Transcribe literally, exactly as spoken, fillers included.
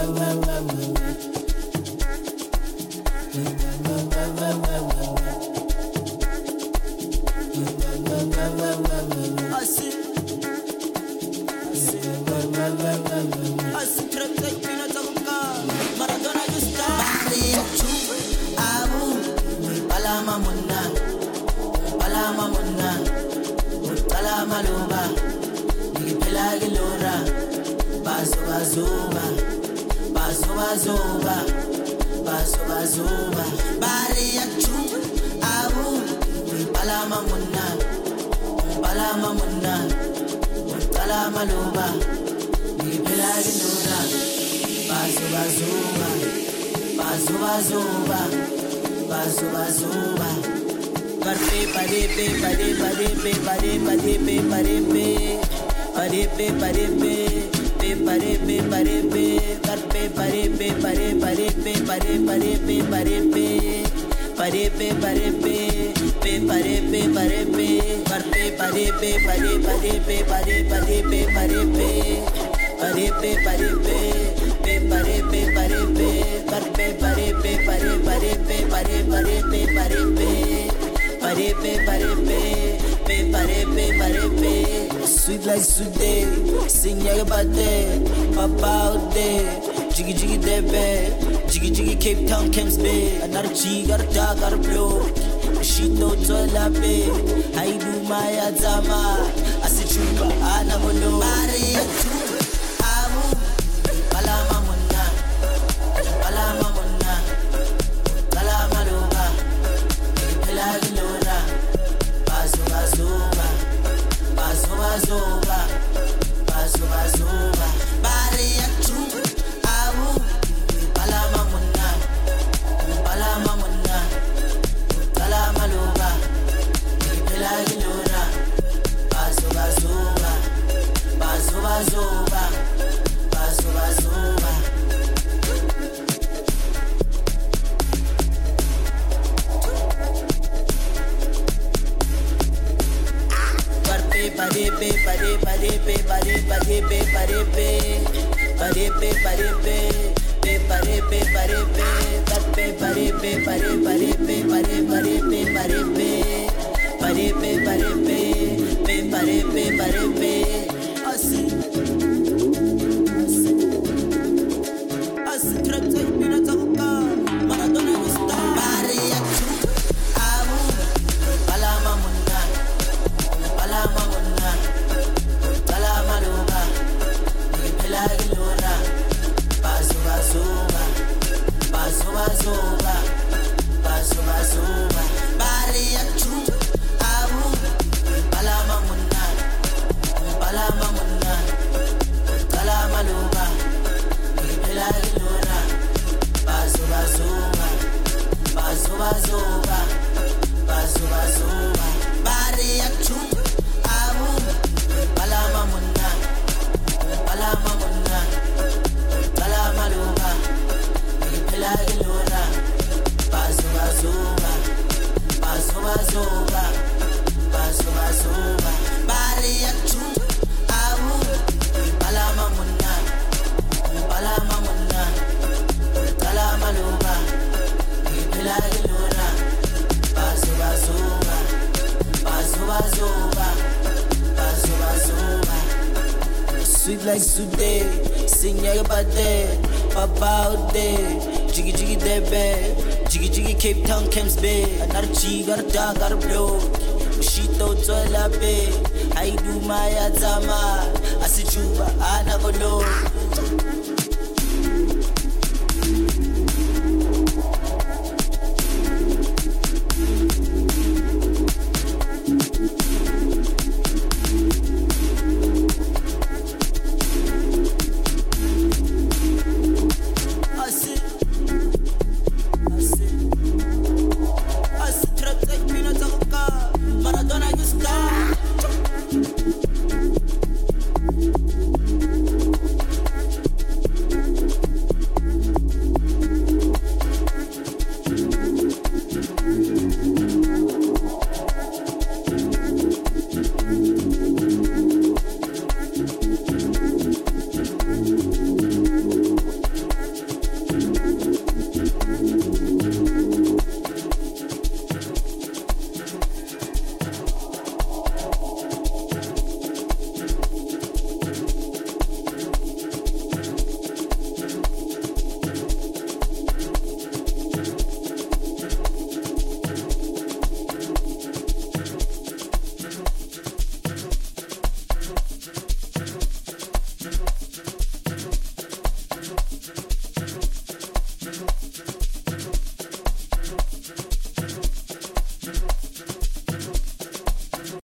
Sweet like sweet day, sing your body, papa out there, jiggy jiggy debe, jiggy jiggy Cape Town Camps Bay, another G got a dark got a blue, she no toilet bay, I do my azama, I see chupa, I never know, Maria tu, amu, palama mona, palama mona, palama loba, pelagi lora, bazo bazoba. Bazoba, zoba, bazoba, zoba, Maria tu, amu, palama mona, palama mona, palama loba, pelagi lora, bazoba, zoba, bazoba, zoba, bazoba, zoba. Pare pe pare pare pe pare pare pe pare pe pare pe pare pe pe pare pe pare pe pe pare pe pare pare pe pare pare pe pare pe pare pe pare pe pe pare pe pare pe asi asi trata ina takuka maradona gusta pare tu amu palama munda palama munda palama loba pelagi lora bazo bazoba bazo bazoba bazo bazoba bari tu amu palama munda palama munda palama loba pelagi lora bazo bazoba bazo bazoba bazo bazoba bari tu amu palama munda palama munda palama loba pelagi lora bazo bazoba bazo bazoba bazo bazoba bari tu amu palama munda palama munda palama loba pelagi lora bazo bazoba bazo bazoba bazo bazoba. Sweet like sweet day, sing your body, papa out there, jiggy jiggy debe, jiggy jiggy Cape Town Camps Bay, another G got a dark got a blue, Mishito toilet bay, I do my azama, I see chuba, I never know,